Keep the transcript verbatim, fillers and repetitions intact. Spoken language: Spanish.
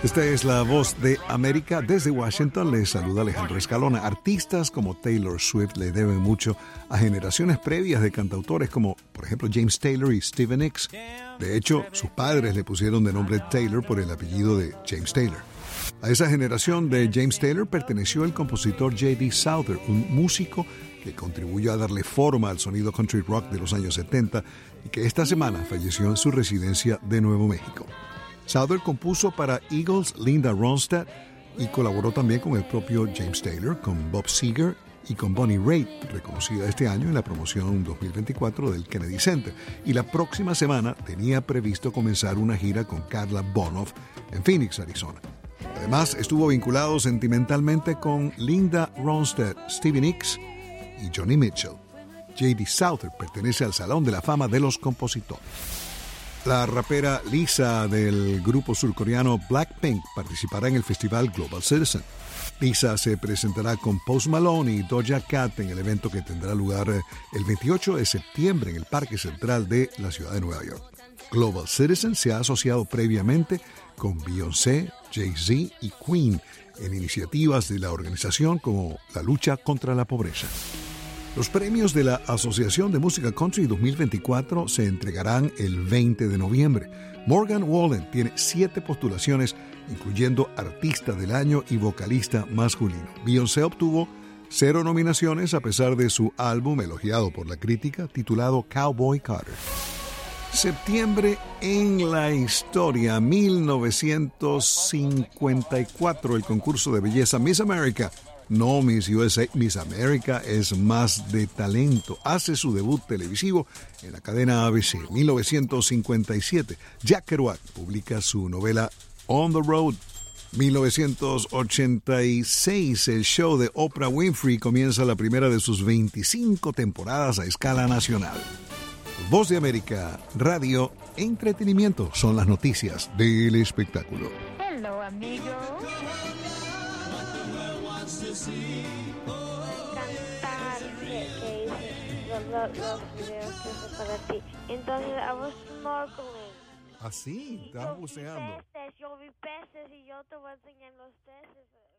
Esta es la voz de América. Desde Washington les saluda Alejandro Escalona. Artistas como Taylor Swift le deben mucho a generaciones previas de cantautores como, por ejemplo, James Taylor y Stevie Nicks. De hecho, sus padres le pusieron de nombre Taylor por el apellido de James Taylor. A esa generación de James Taylor perteneció el compositor J D Souther, un músico que contribuyó a darle forma al sonido country rock de los años setenta y que esta semana falleció en su residencia de Nuevo México. Souther compuso para Eagles, Linda Ronstadt y colaboró también con el propio James Taylor, con Bob Seger y con Bonnie Raitt, reconocida este año en la promoción dos mil veinticuatro del Kennedy Center. Y la próxima semana tenía previsto comenzar una gira con Carla Bonoff en Phoenix, Arizona. Además, estuvo vinculado sentimentalmente con Linda Ronstadt, Stevie Nicks y Joni Mitchell. J D Souther pertenece al Salón de la Fama de los Compositores. La rapera Lisa del grupo surcoreano Blackpink participará en el festival Global Citizen. Lisa se presentará con Post Malone y Doja Cat en el evento que tendrá lugar el veintiocho de septiembre en el Parque Central de la ciudad de Nueva York. Global Citizen se ha asociado previamente con Beyoncé, Jay-Z y Queen en iniciativas de la organización como la lucha contra la pobreza. Los premios de la Asociación de Música Country dos mil veinticuatro se entregarán el veinte de noviembre. Morgan Wallen tiene siete postulaciones, incluyendo Artista del Año y Vocalista Masculino. Beyoncé obtuvo cero nominaciones a pesar de su álbum elogiado por la crítica titulado Cowboy Carter. Septiembre en la historia, mil novecientos cincuenta y cuatro, el concurso de belleza Miss America. No Miss U S A, Miss America es más de talento. Hace su debut televisivo en la cadena A B C. mil novecientos cincuenta y siete, Jack Kerouac publica su novela On the Road. mil novecientos ochenta y seis, el show de Oprah Winfrey comienza la primera de sus veinticinco temporadas a escala nacional. Voz de América, radio, entretenimiento son las noticias del espectáculo. Hello, amigo. Cantar que, que hice los, los, los videos que hice para ti. Entonces, I was snorkeling. ¿Ah, sí? ¿Estás buceando? Peces, yo vi peces y yo te voy a enseñar los peces.